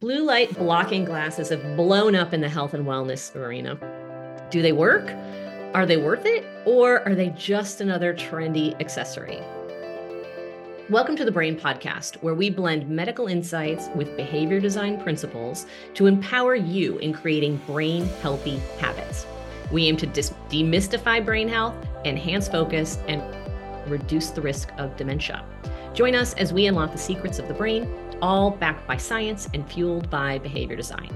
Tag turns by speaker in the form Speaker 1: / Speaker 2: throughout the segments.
Speaker 1: blue light blocking glasses have blown up in the health and wellness arena. Do they work? Are they worth it? Or are they just another trendy accessory? Welcome to the Brain Podcast, where we blend medical insights with behavior design principles to empower you in creating brain healthy habits. We aim to demystify brain health, enhance focus, and reduce the risk of dementia. Join us as we unlock the secrets of the brain, all backed by science and fueled by behavior design.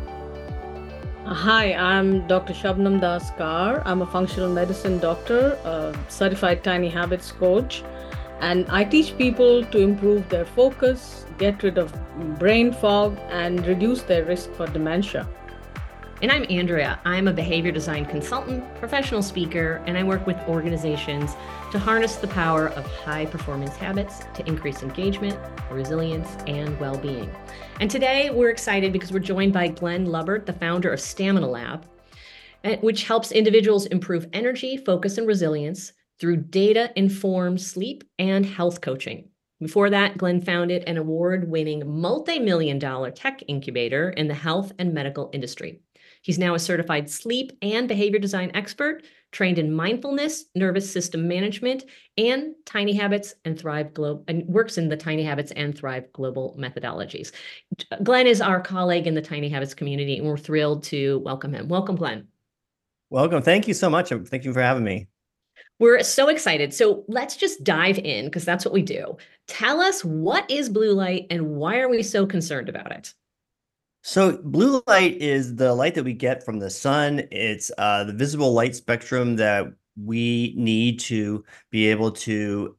Speaker 2: Hi, I'm Dr. Shabnam Das Kar. I'm a functional medicine doctor, a certified Tiny Habits coach, and I teach people to improve their focus, get rid of brain fog, and reduce their risk for dementia.
Speaker 1: And I'm Andrea. I'm a behavior design consultant, professional speaker, and I work with organizations to harness the power of high performance habits to increase engagement, resilience, and well-being. And today we're excited because we're joined by Glenn Lubbert, the founder of Stamina Lab, which helps individuals improve energy, focus, and resilience through data-informed sleep and health coaching. Before that, Glenn founded an award-winning multi-million-dollar tech incubator in the health and medical industry. He's now a certified sleep and behavior design expert, trained in mindfulness, nervous system management, and Tiny Habits and Thrive Global, and works in the Tiny Habits and Thrive Global methodologies. Glenn is our colleague in the Tiny Habits community, and we're thrilled to welcome him. Welcome, Glenn.
Speaker 3: Welcome. Thank you so much. Thank you for having me.
Speaker 1: We're so excited. So let's just dive in because that's what we do. Tell us, what is blue light and why are we so concerned about it?
Speaker 3: So blue light is the light that we get from the sun. It's the visible light spectrum that we need to be able to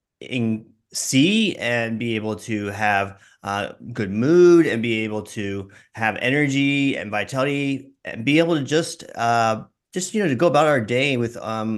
Speaker 3: see and be able to have good mood and be able to have energy and vitality and be able to just to go about our day with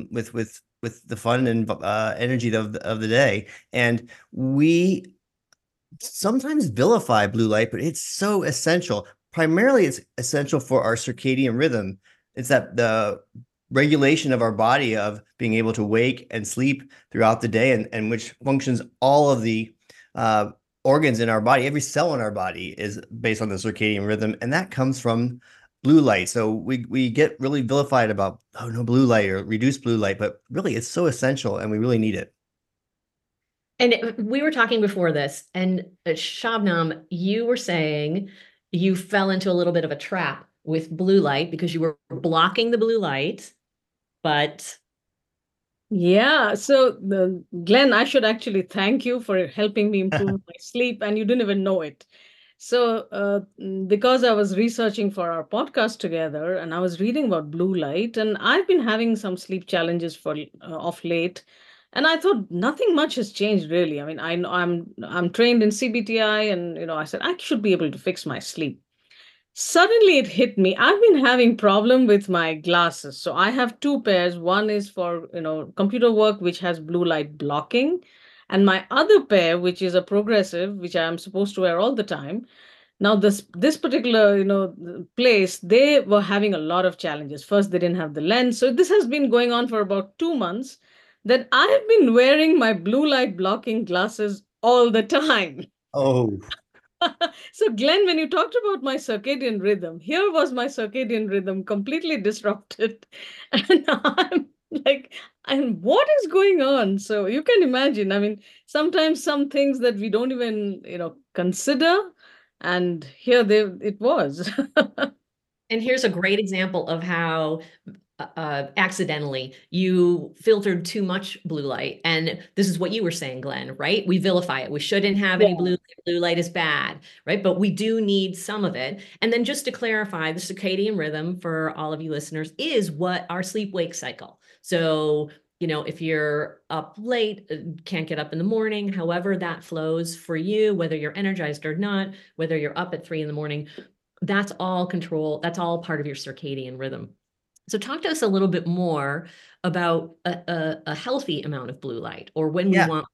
Speaker 3: the fun and energy of the day. And we sometimes vilify blue light, but it's so essential. Primarily, it's essential for our circadian rhythm. It's that the regulation of our body of being able to wake and sleep throughout the day, and which functions all of the organs in our body. Every cell in our body is based on the circadian rhythm, and that comes from blue light. So we get really vilified about, oh, no blue light or reduced blue light, but really it's so essential and we really need it.
Speaker 1: And we were talking before this, and Shabnam, you were saying you fell into a little bit of a trap with blue light because you were blocking the blue light, but...
Speaker 2: Yeah, so Glenn, I should actually thank you for helping me improve my sleep, and you didn't even know it. So because I was researching for our podcast together, and I was reading about blue light, and I've been having some sleep challenges for of late. And I thought nothing much has changed really. I mean, I'm trained in CBTI, and I said I should be able to fix my sleep. Suddenly it hit me. I've been having problem with my glasses. So I have two pairs. One is for computer work, which has blue light blocking, and my other pair, which is a progressive, which I'm supposed to wear all the time. Now this particular place, they were having a lot of challenges. First, they didn't have the lens. So this has been going on for about 2 months. That I have been wearing my blue light blocking glasses all the time.
Speaker 3: Oh.
Speaker 2: So Glenn, when you talked about my circadian rhythm, here was my circadian rhythm completely disrupted. And I'm like, and what is going on? So you can imagine, I mean, sometimes some things that we don't even, consider. And here it was.
Speaker 1: And here's a great example of how accidentally you filtered too much blue light. And this is what you were saying, Glenn, right? We vilify it. We shouldn't have any blue light. Blue light is bad, right? But we do need some of it. And then just to clarify, the circadian rhythm for all of you listeners is what our sleep-wake cycle. So, if you're up late, can't get up in the morning, however that flows for you, whether you're energized or not, whether you're up at 3 a.m, that's all control. That's all part of your circadian rhythm. So talk to us a little bit more about a healthy amount of blue light, or when we want.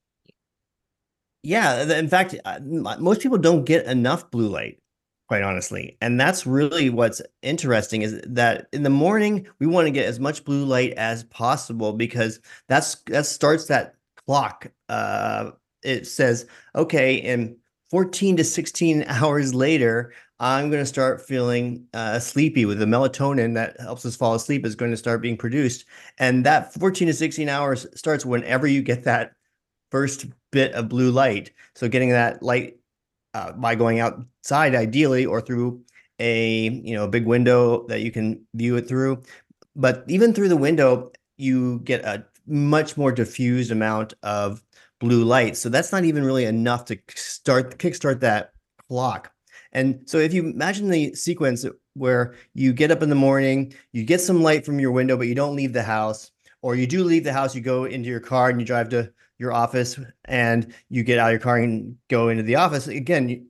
Speaker 3: Yeah, in fact, most people don't get enough blue light, quite honestly. And that's really what's interesting, is that in the morning, we want to get as much blue light as possible, because that starts that clock. It says, okay, in 14 to 16 hours later, I'm going to start feeling sleepy. With the melatonin that helps us fall asleep is going to start being produced. And that 14 to 16 hours starts whenever you get that first bit of blue light. So getting that light by going outside ideally, or through a big window that you can view it through. But even through the window, you get a much more diffused amount of blue light. So that's not even really enough to kickstart that clock. And so if you imagine the sequence where you get up in the morning, you get some light from your window, but you don't leave the house, or you do leave the house, you go into your car and you drive to your office, and you get out of your car and go into the office. Again,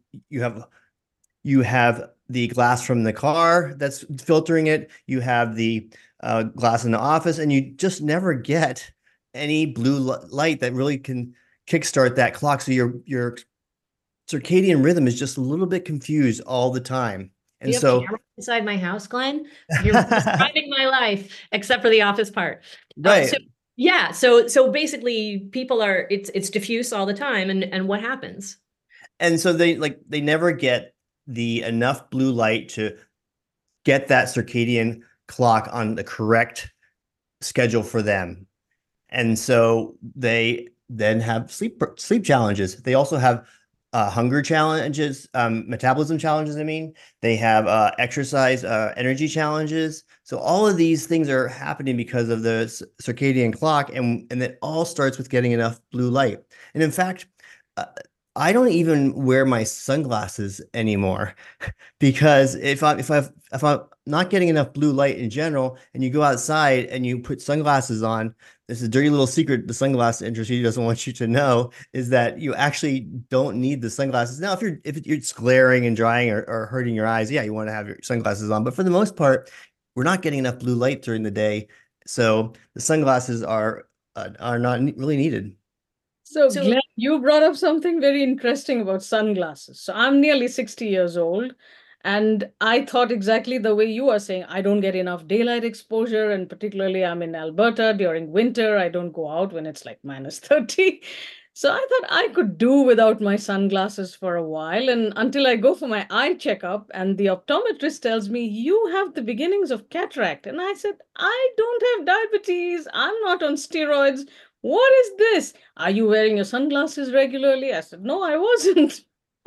Speaker 3: you have the glass from the car that's filtering it. You have the glass in the office, and you just never get any blue light that really can kickstart that clock. So your circadian rhythm is just a little bit confused all the time.
Speaker 1: Do
Speaker 3: And
Speaker 1: you have
Speaker 3: so,
Speaker 1: cameras inside my house, Glenn? You're describing my life, except for the office part.
Speaker 3: right.
Speaker 1: So yeah, so basically, people are it's diffuse all the time, and what happens?
Speaker 3: And so they never get the enough blue light to get that circadian clock on the correct schedule for them. And so they then have sleep challenges. They also have hunger challenges, metabolism challenges. I mean, they have exercise energy challenges. So all of these things are happening because of the circadian clock, and it all starts with getting enough blue light. And in fact, uh, I don't even wear my sunglasses anymore because if I'm not getting enough blue light in general, and you go outside and you put sunglasses on, this is a dirty little secret the sunglasses industry doesn't want you to know, is that you actually don't need the sunglasses. Now, if it's glaring and drying, or hurting your eyes, yeah, you want to have your sunglasses on. But for the most part, we're not getting enough blue light during the day, so the sunglasses are not really needed.
Speaker 2: So,
Speaker 1: So
Speaker 2: Glenn, you brought up something very interesting about sunglasses. So, I'm nearly 60 years old, and I thought exactly the way you are saying. I don't get enough daylight exposure, and particularly I'm in Alberta during winter. I don't go out when it's like minus 30. So, I thought I could do without my sunglasses for a while, and until I go for my eye checkup, and the optometrist tells me, you have the beginnings of cataract. And I said, I don't have diabetes. I'm not on steroids. What is this? Are you wearing your sunglasses regularly? I said, no, I wasn't.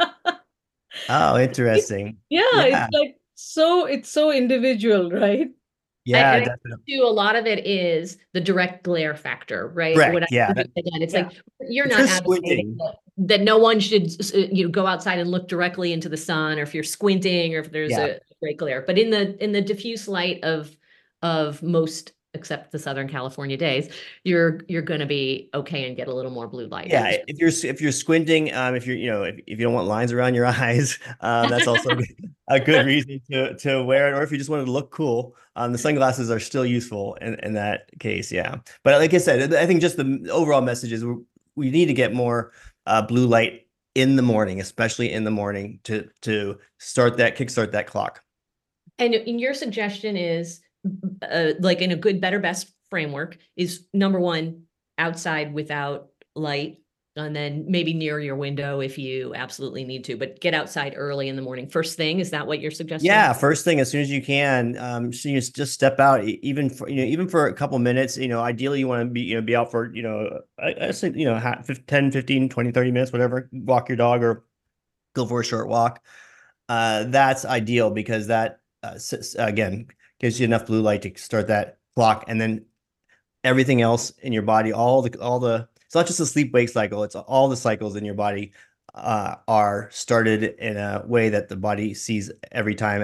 Speaker 3: Oh, interesting.
Speaker 2: Yeah,
Speaker 3: Yeah,
Speaker 2: it's so individual, right?
Speaker 3: yeah,
Speaker 1: I
Speaker 3: definitely.
Speaker 1: do a lot of it is the direct glare factor, right? What
Speaker 3: Correct.
Speaker 1: I
Speaker 3: Yeah,
Speaker 1: again, it's
Speaker 2: Yeah.
Speaker 1: like you're
Speaker 3: if
Speaker 1: not
Speaker 3: you're
Speaker 1: advocating
Speaker 3: squinting,
Speaker 1: that no one should go outside and look directly into the sun, or if you're squinting, or if there's
Speaker 3: yeah,
Speaker 1: a great glare. But in the diffuse light of most, except the Southern California days, you're going to be okay and get a little more blue light.
Speaker 3: yeah. If you're squinting, if you're if you don't want lines around your eyes, that's also a good reason to wear it. Or if you just wanted to look cool, the sunglasses are still useful in that case. Yeah, but like I said, I think just the overall message is we need to get more blue light in the morning, especially in the morning, to kickstart that clock.
Speaker 1: And your suggestion is, like in a good, better, best framework, is number one, outside without light, and then maybe near your window if you absolutely need to, but get outside early in the morning. First thing, is that what you're suggesting?
Speaker 3: Yeah, first thing as soon as you can. So you just step out, even for a couple minutes. Ideally you want to be out for I say 10, 15, 20, 30 minutes, whatever. Walk your dog or go for a short walk. That's ideal because that again gives you enough blue light to start that clock, and then everything else in your body, all the it's not just the sleep wake cycle, it's all the cycles in your body are started in a way that the body sees every time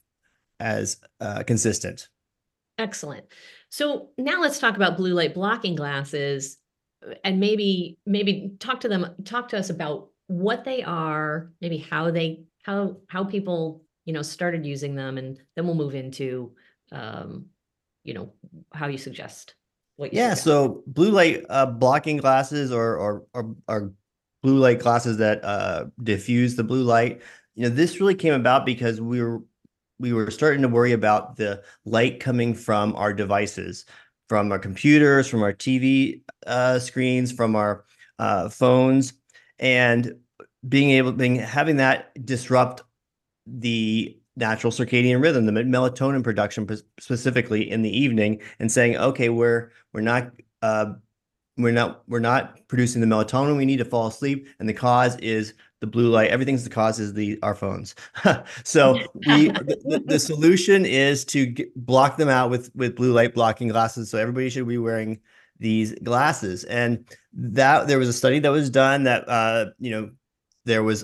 Speaker 3: as consistent.
Speaker 1: Excellent. So now let's talk about blue light blocking glasses, and maybe talk to us about what they are, maybe how people, started using them, and then we'll move into, um, you know, how you suggest what you
Speaker 3: Yeah,
Speaker 1: suggest.
Speaker 3: so blue light blocking glasses, or blue light glasses that diffuse the blue light. This really came about because we were starting to worry about the light coming from our devices, from our computers, from our TV screens, from our phones, and having that disrupt the natural circadian rhythm, the melatonin production specifically in the evening, and saying, okay, we're not we're not producing the melatonin we need to fall asleep, and the cause is the blue light. Everything's the cause is our phones. So the solution is to block them out with blue light blocking glasses. So everybody should be wearing these glasses. And that there was a study that was done that there was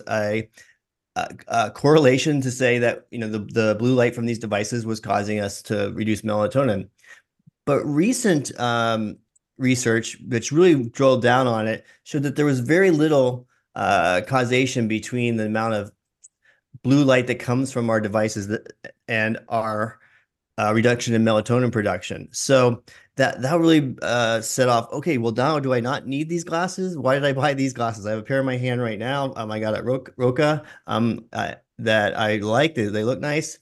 Speaker 3: a correlation to say that the blue light from these devices was causing us to reduce melatonin. But recent research, which really drilled down on it, showed that there was very little causation between the amount of blue light that comes from our devices and our reduction in melatonin production. So that really set off, okay, well, now do I not need these glasses? Why did I buy these glasses? I have a pair in my hand right now. I got at Roka that I like. They look nice.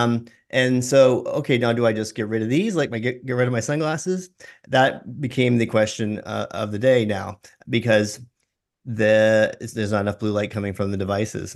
Speaker 3: And so, okay, now do I just get rid of these? Like get rid of my sunglasses? That became the question of the day now, because there's not enough blue light coming from the devices.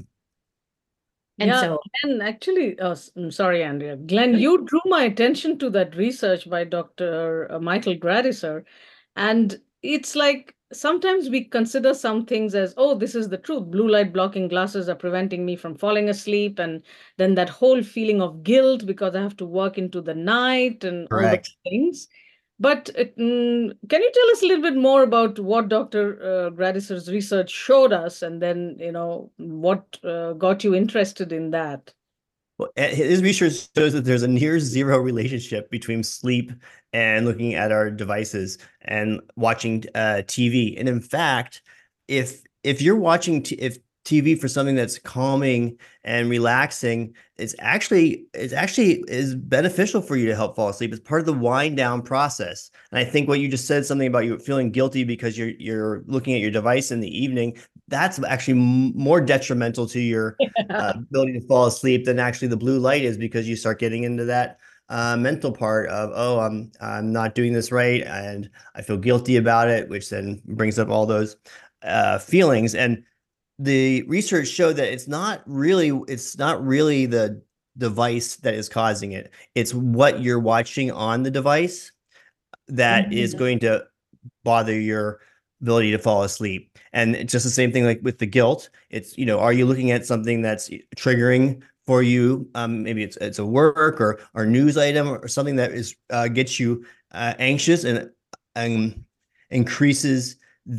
Speaker 1: And
Speaker 2: Yeah,
Speaker 1: so,
Speaker 2: Glenn, actually, I'm sorry, Andrea. Glenn, you drew my attention to that research by Dr. Michael Gradisar. And it's like sometimes we consider some things as, oh, this is the truth. Blue light blocking glasses are preventing me from falling asleep. And then that whole feeling of guilt because I have to work into the night and all the
Speaker 3: Correct.
Speaker 2: things. But can you tell us a little bit more about what Dr. Gradisar's research showed us, and then what got you interested in that?
Speaker 3: Well, his research shows that there's a near zero relationship between sleep and looking at our devices and watching TV. And in fact, if you're watching if TV for something that's calming and relaxing, it's actually is beneficial for you to help fall asleep. It's part of the wind down process. And I think what you just said, something about you feeling guilty because you're looking at your device in the evening, that's actually more detrimental to your ability to fall asleep than actually the blue light is, because you start getting into that mental part of, oh, I'm not doing this right, and I feel guilty about it, which then brings up all those feelings. And the research showed that it's not really the device that is causing it. It's what you're watching on the device that is going to bother your ability to fall asleep. And it's just the same thing like with the guilt. It's, are you looking at something that's triggering for you? Maybe it's a work or news item or something that is gets you anxious and increases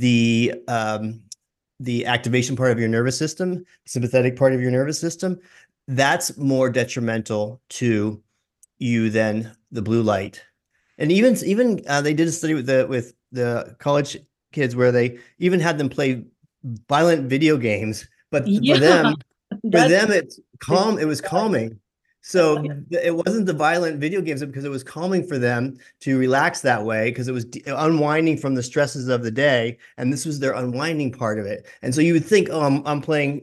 Speaker 3: the activation part of your nervous system, sympathetic part of your nervous system. That's more detrimental to you than the blue light. And even they did a study with the college kids where they even had them play violent video games, but
Speaker 2: Yeah,
Speaker 3: for them it's
Speaker 2: that's
Speaker 3: calm. It was calming. So it wasn't the violent video games, because it was calming for them to relax that way, because it was unwinding from the stresses of the day, and this was their unwinding part of it. And so you would think, oh, I'm playing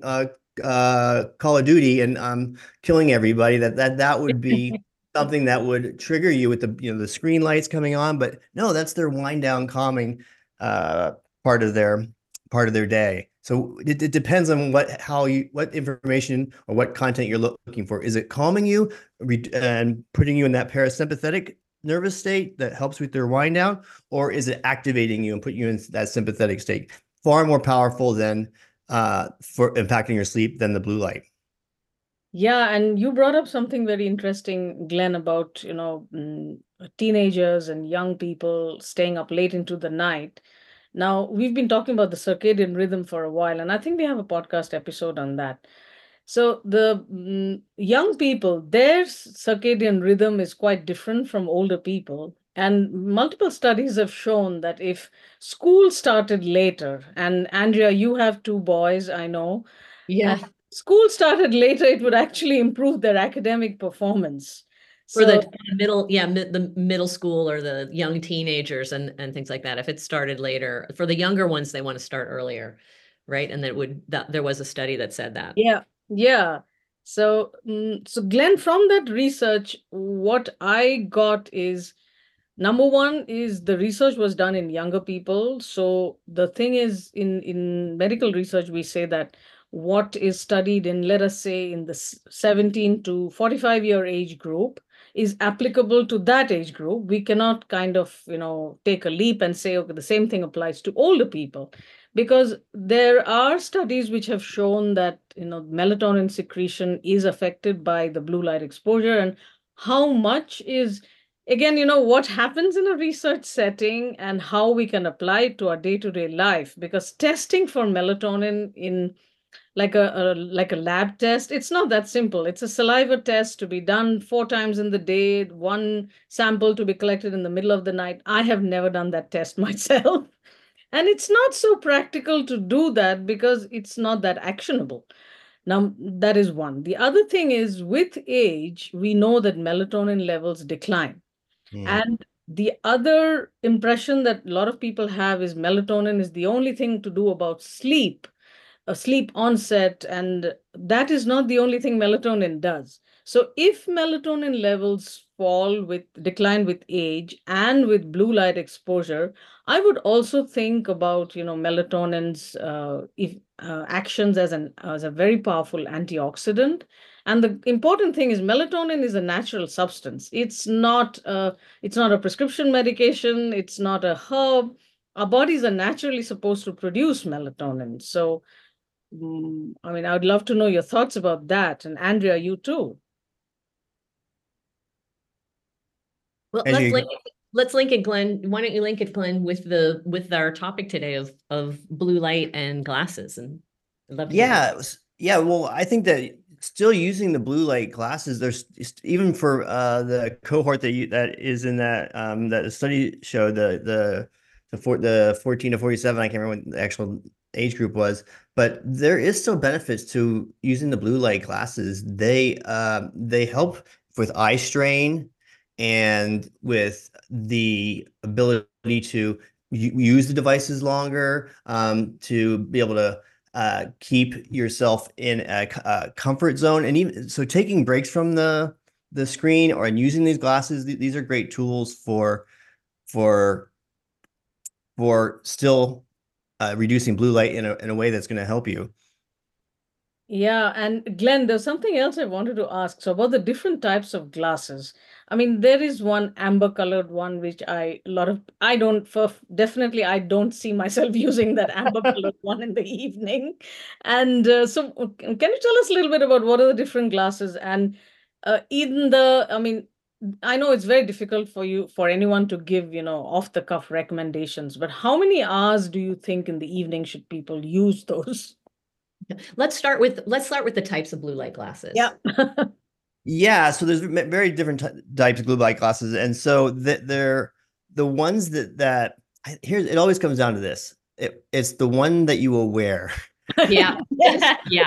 Speaker 3: Call of Duty and I'm killing everybody. That would be something that would trigger you with the screen lights coming on, but no, that's their wind down, calming part of their day. So it depends on what information or what content you're looking for. Is it calming you and putting you in that parasympathetic nervous state that helps with their wind down, or is it activating you and putting you in that sympathetic state? Far more powerful than for impacting your sleep than the blue light.
Speaker 2: Yeah, and you brought up something very interesting, Glenn, about teenagers and young people staying up late into the night. Now, we've been talking about the circadian rhythm for a while, and I think we have a podcast episode on that. So the young people, their circadian rhythm is quite different from older people. And multiple studies have shown that if school started later, and Andrea, you have two boys, I know.
Speaker 1: yeah,
Speaker 2: School started later, it would actually improve their academic performance.
Speaker 1: for
Speaker 2: So,
Speaker 1: the the middle school or the young teenagers and things like that. If it started later, for the younger ones, they want to start earlier, right? And there was a study that said that.
Speaker 2: yeah, yeah. So, so Glenn, from that research, what I got is number one is the research was done in younger people. So the thing is, in medical research, we say that what is studied in, let us say, in the 17 to 45-year age group is applicable to that age group. We cannot kind of, take a leap and say, okay, the same thing applies to older people, because there are studies which have shown that, melatonin secretion is affected by the blue light exposure. And how much is, again, what happens in a research setting and how we can apply it to our day-to-day life, because testing for melatonin in like a lab test, it's not that simple. It's a saliva test to be done 4 times in the day, one sample to be collected in the middle of the night. I have never done that test myself. And it's not so practical to do that because it's not that actionable. Now, that is one. The other thing is, with age, we know that melatonin levels decline. And the other impression that a lot of people have is melatonin is the only thing to do about sleep, a sleep onset, and that is not the only thing melatonin does. So if melatonin levels decline with age and with blue light exposure, I would also think about, melatonin's actions as a very powerful antioxidant. And the important thing is melatonin is a natural substance. It's not a prescription medication. It's not a herb. Our bodies are naturally supposed to produce melatonin. So I mean, I would love to know your thoughts about that. And Andrea, you too.
Speaker 1: Well,
Speaker 3: As you
Speaker 1: let's link it, Glenn. Why don't you link it, Glenn, with our topic today of blue light and glasses? And I'd love to hear
Speaker 3: Yeah, yeah. Well, I think that still using the blue light glasses, there's even for the cohort that is in that the study showed the 14 to 47. I can't remember what the actual age group was, but there is still benefits to using the blue light glasses. They help with eye strain and with the ability to use the devices longer, to be able to keep yourself in a comfort zone. And even so, taking breaks from the screen or using these glasses, these are great tools for still reducing blue light in a way that's going to help you.
Speaker 2: Yeah, and Glenn, there's something else I wanted to ask. So about the different types of glasses. I mean, there is one amber colored one, which definitely I don't see myself using that amber colored one in the evening. And so can you tell us a little bit about what are the different glasses? And I mean, I know it's very difficult for anyone to give, off the cuff recommendations, but how many hours do you think in the evening should people use those?
Speaker 1: Let's start with the types of blue light glasses.
Speaker 2: Yeah.
Speaker 3: Yeah, so there's very different types of blue light glasses, and so they're the ones that here's it always comes down to this. It's the one that you will wear.
Speaker 1: Yeah.
Speaker 2: Yes.
Speaker 1: Yeah.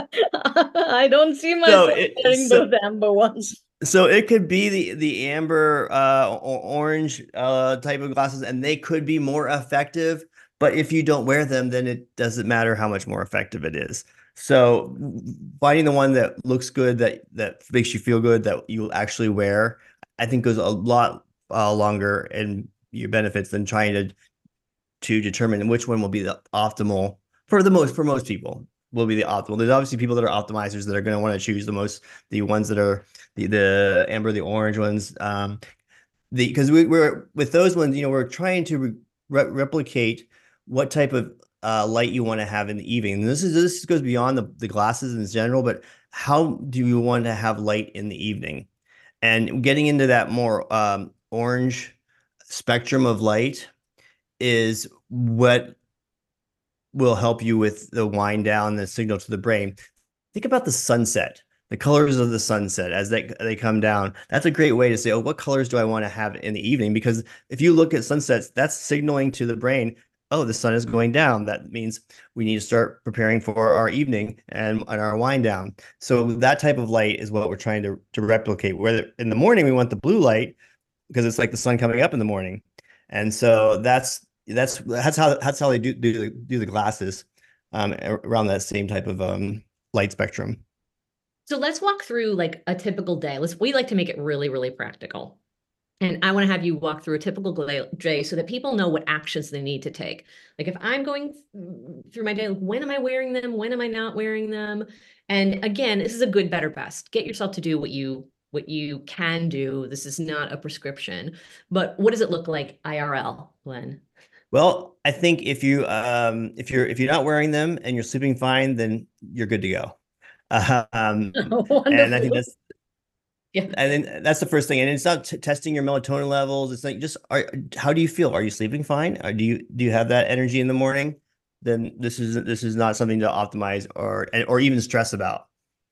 Speaker 2: I don't see myself wearing those amber ones.
Speaker 3: So it could be the amber or orange type of glasses, and they could be more effective. But if you don't wear them, then it doesn't matter how much more effective it is. So finding the one that looks good, that makes you feel good, that you will actually wear, I think goes a lot longer in your benefits than trying to determine which one will be the optimal for most people will be the optimal. There's obviously people that are optimizers that are going to want to choose the ones that are the amber, the orange ones. Because we're with those ones, we're trying to replicate what type of light you want to have in the evening. And this goes beyond the glasses in general, but how do you want to have light in the evening? And getting into that more orange spectrum of light is what will help you with the wind down, the signal to the brain. Think about the sunset, the colors of the sunset as they come down. That's a great way to say, oh, what colors do I want to have in the evening? Because if you look at sunsets, that's signaling to the brain, oh, the sun is going down. That means we need to start preparing for our evening and our wind down. So that type of light is what we're trying to replicate. Whether in the morning we want the blue light because it's like the sun coming up in the morning, and so that's how they do the glasses around that same type of light spectrum.
Speaker 1: So let's walk through like a typical day. We like to make it really, really practical. And I want to have you walk through a typical day so that people know what actions they need to take. Like if I'm going through my day, like when am I wearing them? When am I not wearing them? And again, this is a good, better, best. Get yourself to do what you can do. This is not a prescription. But what does it look like IRL, Glenn?
Speaker 3: Well, I think if you're not wearing them and you're sleeping fine, then you're good to go. And I think
Speaker 2: Wonderful.
Speaker 3: that's the first thing. And it's not testing your melatonin levels. It's like how do you feel? Are you sleeping fine? Or do you have that energy in the morning? Then this is not something to optimize or even stress about.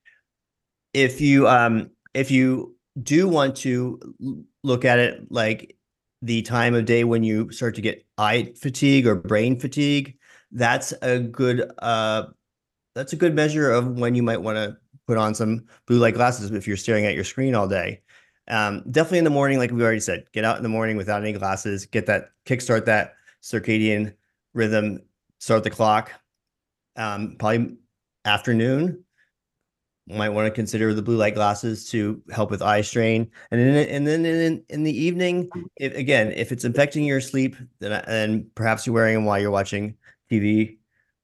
Speaker 3: If you do want to look at it like the time of day when you start to get eye fatigue or brain fatigue, that's a good measure of when you might want to put on some blue light glasses if you're staring at your screen all day. Definitely in the morning, like we already said, get out in the morning without any glasses, kickstart that circadian rhythm, start the clock. Probably afternoon, might want to consider the blue light glasses to help with eye strain. And then in the evening, if it's affecting your sleep, then perhaps you're wearing them while you're watching TV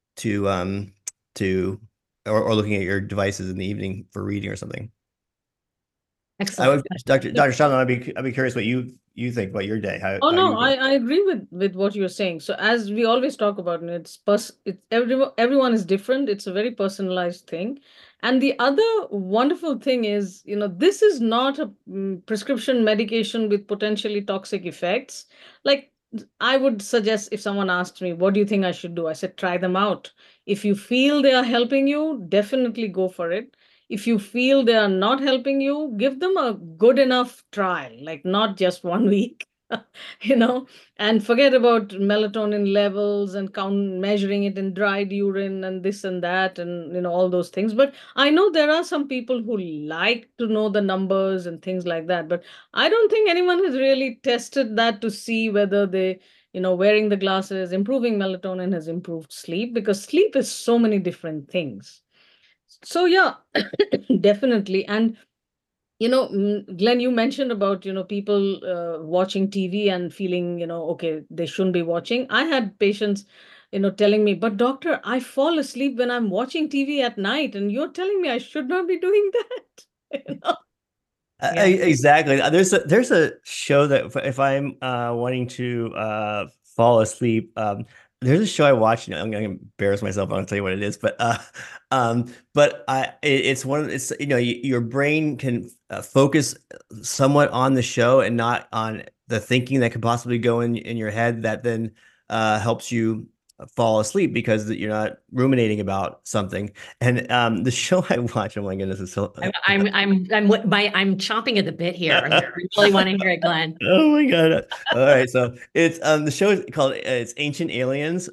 Speaker 3: to or looking at your devices in the evening for reading or something.
Speaker 1: Excellent.
Speaker 3: Dr. Shalom, I'd be curious what you think about your day.
Speaker 2: Oh
Speaker 3: How
Speaker 2: no,
Speaker 3: you
Speaker 2: I agree with what you're saying. So as we always talk about, and everyone is different. It's a very personalized thing. And the other wonderful thing is, this is not a prescription medication with potentially toxic effects. Like I would suggest if someone asked me, what do you think I should do? I said, try them out. If you feel they are helping you, definitely go for it. If you feel they are not helping you, give them a good enough trial, like not just 1 week, you know, and forget about melatonin levels and measuring it in dried urine and this and that and, all those things. But I know there are some people who like to know the numbers and things like that. But I don't think anyone has really tested that to see whether wearing the glasses, improving melatonin has improved sleep, because sleep is so many different things. So yeah, definitely. And Glenn, you mentioned about people watching TV and feeling okay, they shouldn't be watching. I had patients telling me, but doctor, I fall asleep when I'm watching TV at night, and you're telling me I should not be doing that. You know?
Speaker 1: Yeah.
Speaker 3: Exactly. There's a show that if I'm wanting to fall asleep, there's a show I watch. I'm gonna embarrass myself. I don't tell you what it is, but it's your brain can focus somewhat on the show and not on the thinking that could possibly go in your head that then helps you fall asleep because you're not ruminating about something. And the show I watch, oh my goodness, it's so
Speaker 1: I'm chomping at the bit here. I really want to hear it, Glenn.
Speaker 3: Oh my God. All right. So it's the show is called it's Ancient Aliens.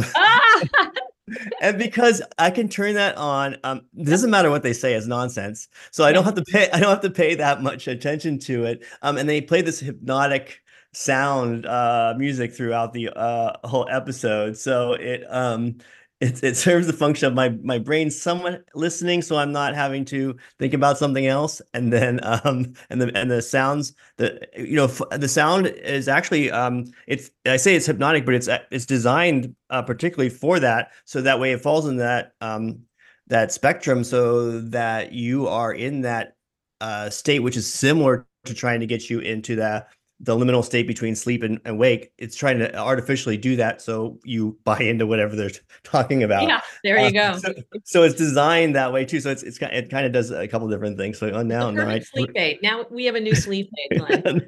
Speaker 3: And because I can turn that on, it doesn't matter what they say, it's nonsense. So I don't have to pay that much attention to it. And they play this hypnotic sound music throughout the whole episode. So it serves the function of my brain somewhat listening, so I'm not having to think about something else. And then the sounds, the sound is actually I say it's hypnotic, but it's designed particularly for that, so that way it falls in that spectrum, so that you are in that state, which is similar to trying to get you into the liminal state between sleep and wake. It's trying to artificially do that so you buy into whatever they're talking about.
Speaker 1: Yeah, there you go.
Speaker 3: So it's designed that way too. So it kind of does a couple different things. So now
Speaker 1: sleep aid. Now we have a new sleep aid, Glenn.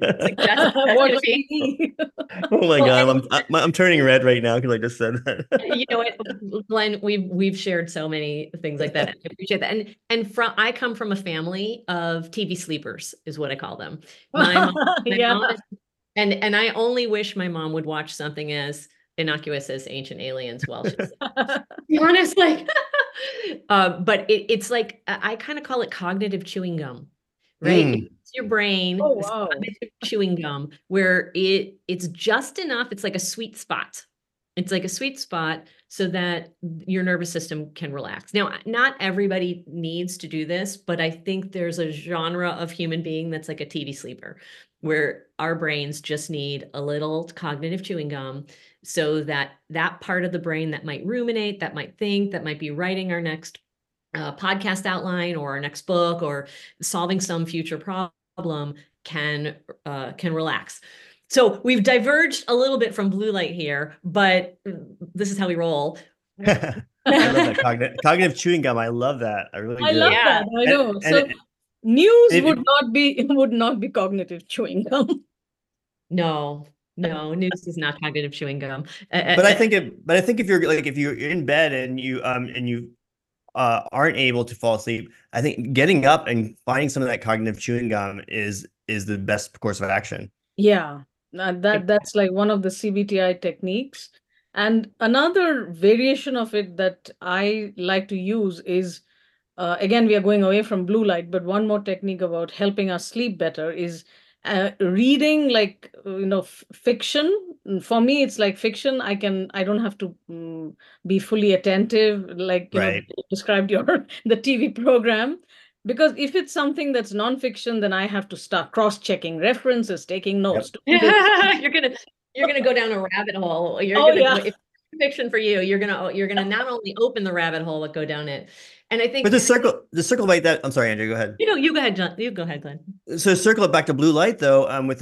Speaker 2: Oh
Speaker 3: my God, I'm turning red right now because I just said that.
Speaker 1: You know what, Glenn, we've shared so many things like that. I appreciate that. I come from a family of TV sleepers, is what I call them. My mom and I only wish my mom would watch something as innocuous as Ancient Aliens while she's honestly. But it's like I kind of call it cognitive chewing gum, right? It's your brain, cognitive chewing gum, where it's just enough. It's like a sweet spot. It's like a sweet spot so that your nervous system can relax. Now, not everybody needs to do this, but I think there's a genre of human being that's like a TV sleeper, where our brains just need a little cognitive chewing gum so that that part of the brain that might ruminate, that might think, that might be writing our next podcast outline or our next book or solving some future problem can relax. So we've diverged a little bit from blue light here, but this is how we roll.
Speaker 3: I love that cognitive chewing gum. I love that. I really do.
Speaker 2: I love
Speaker 1: Yeah.
Speaker 2: that. I know.
Speaker 3: And
Speaker 2: So news would not be cognitive chewing gum.
Speaker 1: No, news is not cognitive chewing gum.
Speaker 3: But I think if you're in bed and you aren't able to fall asleep, I think getting up and finding some of that cognitive chewing gum is the best course of action.
Speaker 2: Yeah, that's like one of the CBTI techniques. And another variation of it that I like to use is, again, we are going away from blue light, but one more technique about helping us sleep better is reading, like, fiction. For me, it's like fiction. I don't have to be fully attentive, like,
Speaker 3: Right.
Speaker 2: you described the TV program. Because if it's something that's nonfiction, then I have to start cross-checking references, taking notes.
Speaker 1: Yep. You're gonna go down a rabbit hole. If it's fiction for you, you're gonna not only open the rabbit hole but go down it. And I think,
Speaker 3: but the circle like that. I'm sorry, Andrew. Go ahead.
Speaker 1: You go ahead, John. You go ahead, Glenn.
Speaker 3: So circle it back to blue light though. With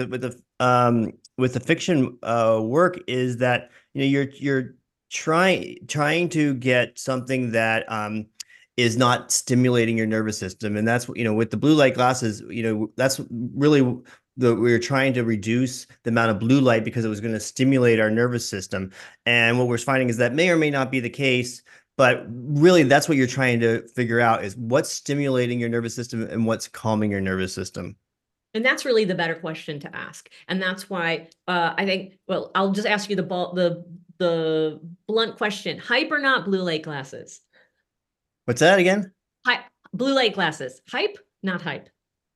Speaker 3: the fiction work is that you're trying to get something that is not stimulating your nervous system, and that's with the blue light glasses. That's really we're trying to reduce the amount of blue light because it was going to stimulate our nervous system. And what we're finding is that may or may not be the case. But really, that's what you're trying to figure out is what's stimulating your nervous system and what's calming your nervous system.
Speaker 1: And that's really the better question to ask. And that's why I think, well, I'll just ask you the blunt question: hype or not blue light glasses?
Speaker 3: What's that again?
Speaker 1: Blue light glasses. Hype, not hype.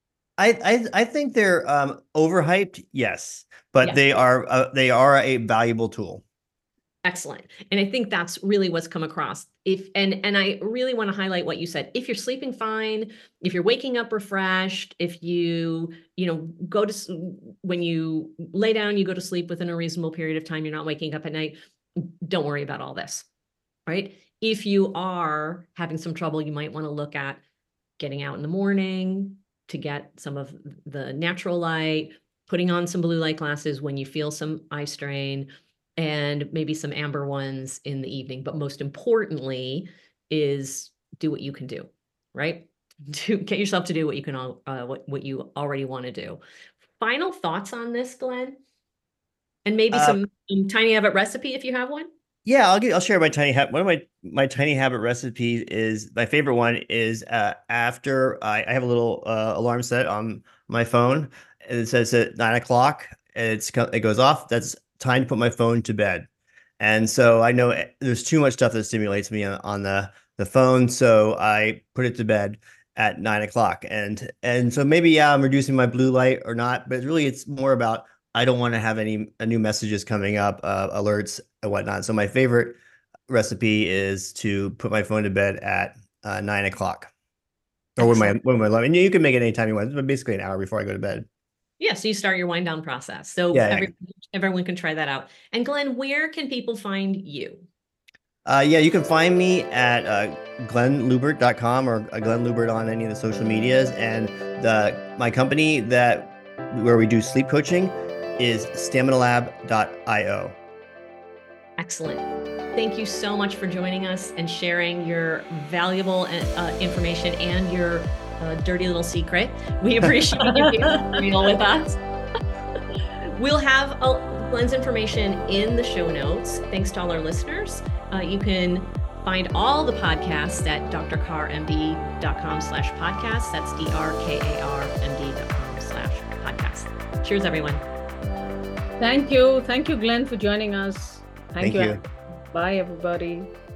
Speaker 3: I think they're overhyped, yes, but they are a valuable tool.
Speaker 1: Excellent. And I think that's really what's come across. And I really want to highlight what you said. If you're sleeping fine, if you're waking up refreshed, if you go to, when you lay down, you go to sleep within a reasonable period of time, you're not waking up at night, don't worry about all this, right? If you are having some trouble, you might want to look at getting out in the morning to get some of the natural light, putting on some blue light glasses when you feel some eye strain, and maybe some amber ones in the evening. But most importantly is do what you can do, right? To get yourself to do what you can, what you already want to do. Final thoughts on this, Glenn? And maybe some tiny habit recipe if you have one.
Speaker 3: Yeah, I'll share my tiny habit. One of my tiny habit recipes is my favorite one is after I have a little alarm set on my phone, and it says at 9 o'clock. It goes off. That's time to put my phone to bed. And so I know there's too much stuff that stimulates me on the phone, so I put it to bed at 9 o'clock. And so maybe I'm reducing my blue light or not, but really it's more about I don't want to have any new messages coming up, alerts and whatnot. So my favorite recipe is to put my phone to bed at 9 o'clock. Or when my alarm. And you can make it anytime you want, but basically an hour before I go to bed.
Speaker 1: Yeah, so you start your wind down process. So everyone can try that out. And Glenn, where can people find you?
Speaker 3: You can find me at glennlubert.com or Glenn Lubert on any of the social medias. And my company where we do sleep coaching is staminalab.io.
Speaker 1: Excellent. Thank you so much for joining us and sharing your valuable information and your dirty little secret. We appreciate you being real with us. We'll have Glenn's information in the show notes. Thanks to all our listeners. You can find all the podcasts at drkarmd.com/podcast. That's drkarmd.com/podcast. Cheers, everyone.
Speaker 2: Thank you. Thank you, Glenn, for joining us.
Speaker 3: Thank you.
Speaker 2: Bye, everybody.